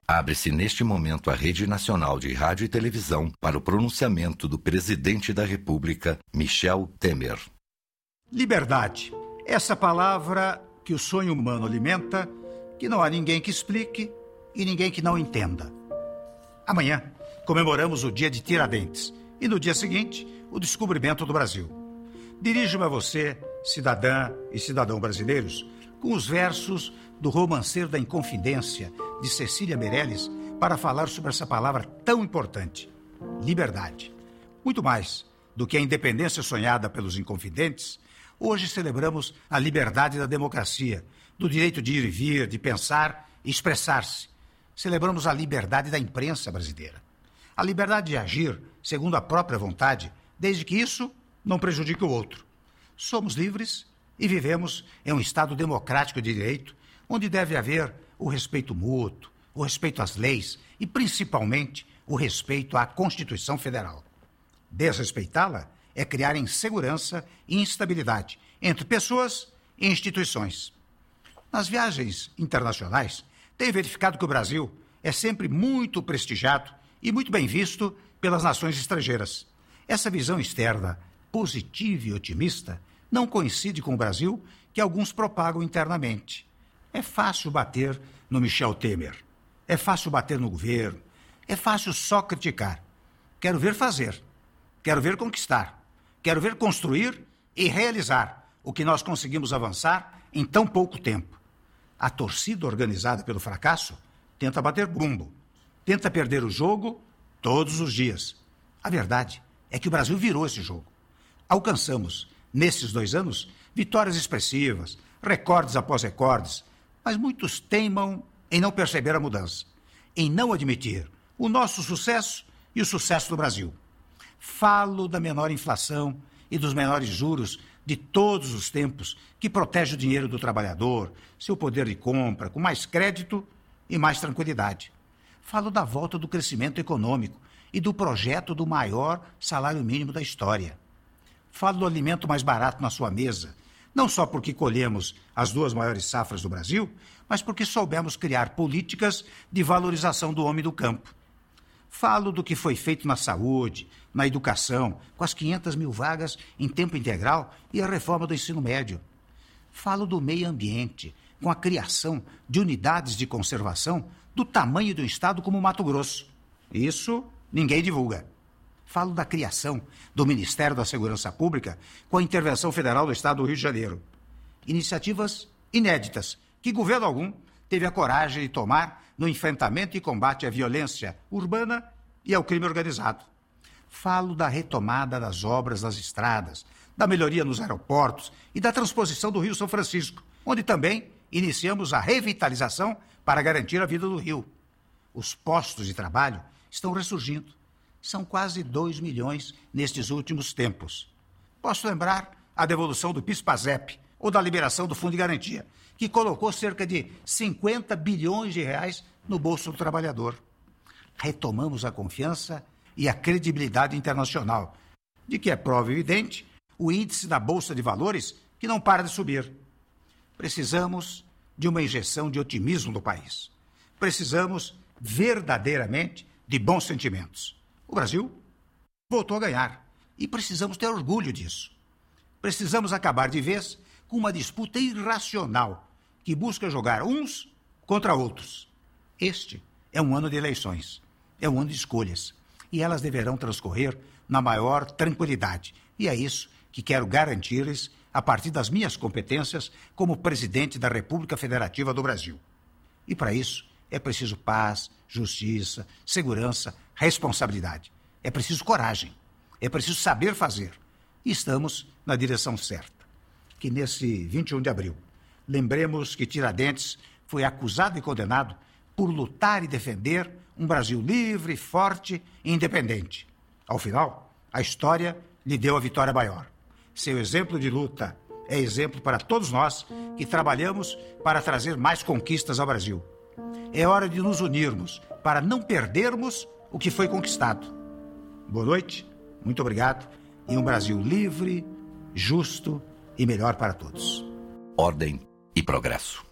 Abre-se neste momento a Rede Nacional de Rádio e Televisão para o pronunciamento do Presidente da República, Michel Temer. Liberdade. Essa palavra que o sonho humano alimenta, que não há ninguém que explique e ninguém que não entenda. Amanhã comemoramos o dia de Tiradentes e no dia seguinte o descobrimento do Brasil. Dirijo-me a você, cidadã e cidadão brasileiros, com os versos do Romanceiro da Inconfidência, de Cecília Meirelles, para falar sobre essa palavra tão importante, liberdade. Muito mais do que a independência sonhada pelos inconfidentes, hoje celebramos a liberdade da democracia, do direito de ir e vir, de pensar e expressar-se. Celebramos a liberdade da imprensa brasileira. A liberdade de agir segundo a própria vontade, desde que isso não prejudique o outro. Somos livres e vivemos em um Estado democrático de direito, onde deve haver o respeito mútuo, o respeito às leis e, principalmente, o respeito à Constituição Federal. Desrespeitá-la é criar insegurança e instabilidade entre pessoas e instituições. Nas viagens internacionais, tenho verificado que o Brasil é sempre muito prestigiado e muito bem visto pelas nações estrangeiras. Essa visão externa, positiva e otimista, não coincide com o Brasil que alguns propagam internamente. É fácil bater no Michel Temer. É fácil bater no governo. É fácil só criticar. Quero ver fazer. Quero ver conquistar. Quero ver construir e realizar o que nós conseguimos avançar em tão pouco tempo. A torcida organizada pelo fracasso tenta bater bumbo. Tenta perder o jogo todos os dias. A verdade é que o Brasil virou esse jogo. Alcançamos, nesses 2 anos, vitórias expressivas, recordes após recordes, mas muitos teimam em não perceber a mudança, em não admitir o nosso sucesso e o sucesso do Brasil. Falo da menor inflação e dos menores juros de todos os tempos, que protege o dinheiro do trabalhador, seu poder de compra, com mais crédito e mais tranquilidade. Falo da volta do crescimento econômico e do projeto do maior salário mínimo da história. Falo do alimento mais barato na sua mesa, não só porque colhemos as 2 maiores safras do Brasil, mas porque soubemos criar políticas de valorização do homem do campo. Falo do que foi feito na saúde, na educação, com as 500 mil vagas em tempo integral e a reforma do ensino médio. Falo do meio ambiente, com a criação de unidades de conservação do tamanho de um estado como o Mato Grosso. Isso ninguém divulga. Falo da criação do Ministério da Segurança Pública com a intervenção federal do Estado do Rio de Janeiro. Iniciativas inéditas que governo algum teve a coragem de tomar no enfrentamento e combate à violência urbana e ao crime organizado. Falo da retomada das obras das estradas, da melhoria nos aeroportos e da transposição do Rio São Francisco, onde também iniciamos a revitalização para garantir a vida do Rio. Os postos de trabalho estão ressurgindo. São quase 2 milhões nestes últimos tempos. Posso lembrar a devolução do PIS/PASEP ou da liberação do Fundo de Garantia, que colocou cerca de 50 bilhões de reais no bolso do trabalhador. Retomamos a confiança e a credibilidade internacional, de que é prova evidente o índice da Bolsa de Valores, que não para de subir. Precisamos de uma injeção de otimismo no país. Precisamos verdadeiramente de bons sentimentos. O Brasil voltou a ganhar e precisamos ter orgulho disso. Precisamos acabar de vez com uma disputa irracional que busca jogar uns contra outros. Este é um ano de eleições, é um ano de escolhas e elas deverão transcorrer na maior tranquilidade. E é isso que quero garantir-lhes a partir das minhas competências como presidente da República Federativa do Brasil. E para isso é preciso paz, justiça, segurança, responsabilidade. É preciso coragem. É preciso saber fazer. E estamos na direção certa. Que nesse 21 de abril, lembremos que Tiradentes foi acusado e condenado por lutar e defender um Brasil livre, forte e independente. Ao final, a história lhe deu a vitória maior. Seu exemplo de luta é exemplo para todos nós que trabalhamos para trazer mais conquistas ao Brasil. É hora de nos unirmos para não perdermos o que foi conquistado. Boa noite, muito obrigado e um Brasil livre, justo e melhor para todos. Ordem e progresso.